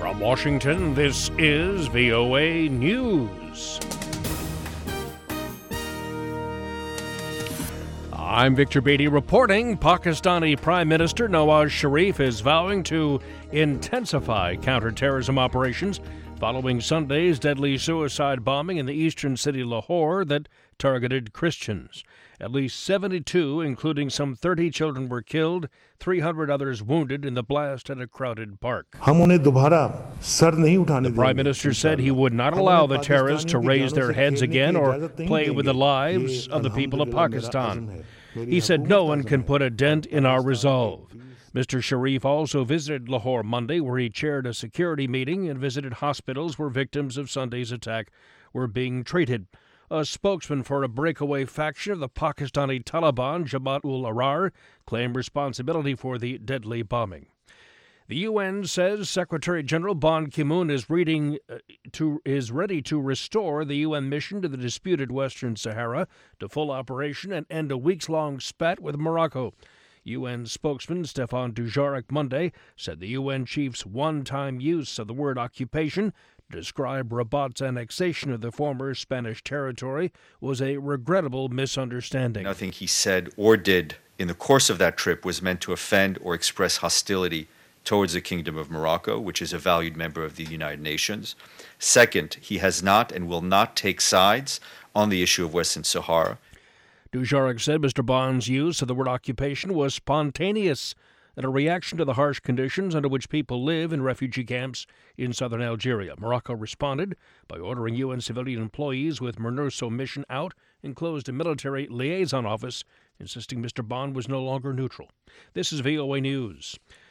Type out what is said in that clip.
From Washington, this is VOA News. I'm Victor Beatty reporting. Pakistani Prime Minister Nawaz Sharif is vowing to intensify counterterrorism operations following Sunday's deadly suicide bombing in the eastern city Lahore that targeted Christians. At least 72, including some 30 children, were killed, 300 others wounded in the blast at a crowded park. The Prime Minister said he would not allow the terrorists to raise their heads again or play with the lives of the people of Pakistan. He said no one can put a dent in our resolve. Mr. Sharif also visited Lahore Monday, where he chaired a security meeting and visited hospitals where victims of Sunday's attack were being treated. A spokesman for a breakaway faction of the Pakistani Taliban, Jamaat-ul-Ahrar, claimed responsibility for the deadly bombing. The UN says Secretary General Ban Ki-moon is ready to restore the UN mission to the disputed Western Sahara to full operation and end a weeks-long spat with Morocco. UN spokesman Stéphane Dujarric Monday said the UN chief's one-time use of the word occupation to describe Rabat's annexation of the former Spanish territory was a regrettable misunderstanding. Nothing he said or did in the course of that trip was meant to offend or express hostility towards the Kingdom of Morocco, which is a valued member of the United Nations. Second, he has not and will not take sides on the issue of Western Sahara. Dujarric said Mr. Ban's use of the word occupation was spontaneous and a reaction to the harsh conditions under which people live in refugee camps in southern Algeria. Morocco responded by ordering UN civilian employees with MINURSO mission out and closed a military liaison office, insisting Mr. Ban was no longer neutral. This is VOA News.